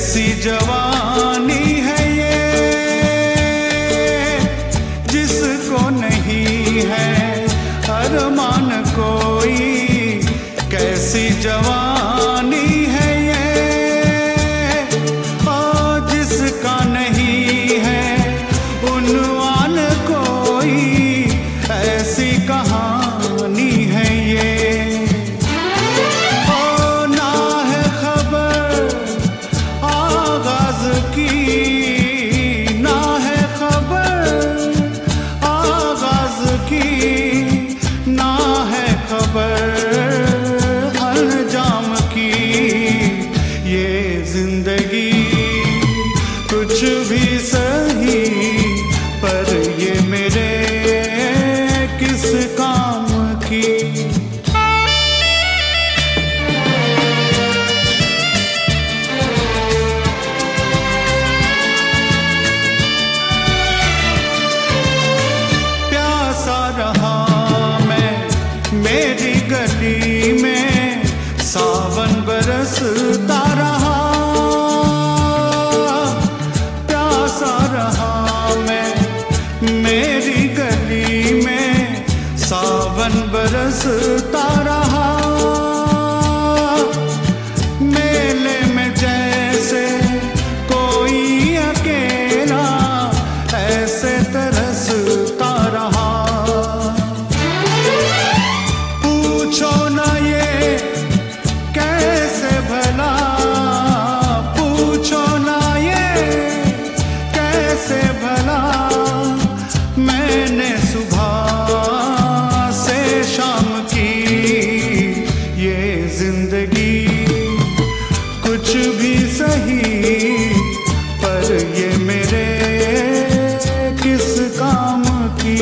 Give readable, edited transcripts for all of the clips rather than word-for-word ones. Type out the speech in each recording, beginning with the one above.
कैसी जवानी है ये, जिसको नहीं है अरमान कोई। कैसी जवानी है ये, और जिसका नहीं है उन्वान कोई। ऐसी कहानी है ये, ना है खबर आगाज की, ना है खबर आगाज की, ना है खबर अंजाम की। ये जिंदगी कुछ भी सही, पर ये मेरे किस काम की। प्यासा रहा मैं मेरी गली में, सावन बरसता रहा। प्यासा रहा मैं मेरी गली में, सावन बरसता रहा। मेले में जैसे कोई अकेला, ऐसे तरसता रहा। पूछो ना ये कैसे भला, पूछो ना ये कैसे भला। मैंने सुबह से शाम की ये जिंदगी कुछ भी सही, पर ये मेरे किस काम की।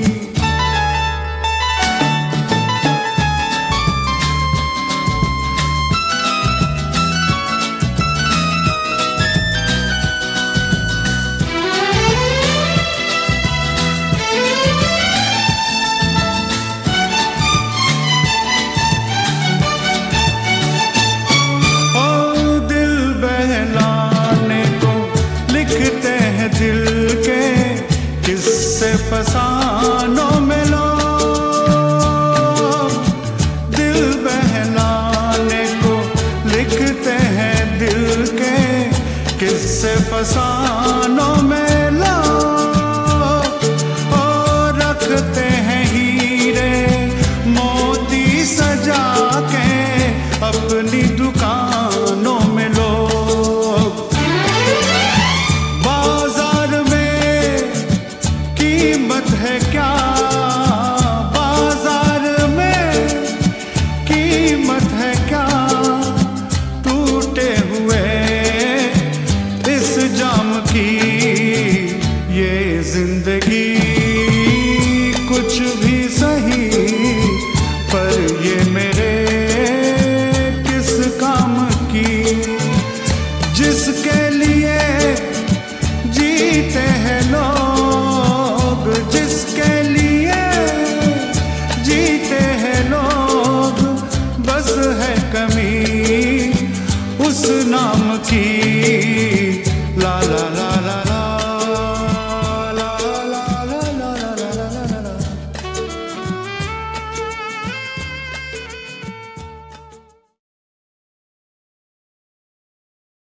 दिल के किस्से फसानों में लो, दिल बहलाने को लिखते हैं दिल के किस्से फसानों में लो। और रखते